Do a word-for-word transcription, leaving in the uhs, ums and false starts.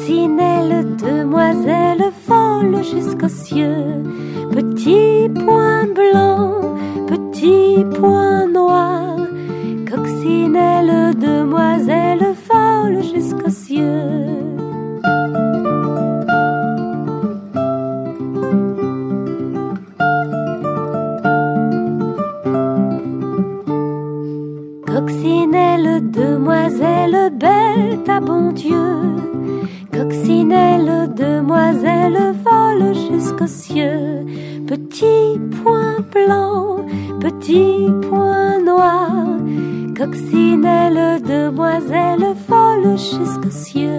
Coccinelle, demoiselle folle jusqu'aux cieux. Petit point blanc, petit point noir. Coccinelle, demoiselle folle jusqu'aux cieux. Coccinelle, demoiselle bête à bon Dieu. Coccinelle, demoiselle folle jusqu'aux cieux. Petit point blanc, petit point noir. Coccinelle, demoiselle folle jusqu'aux cieux.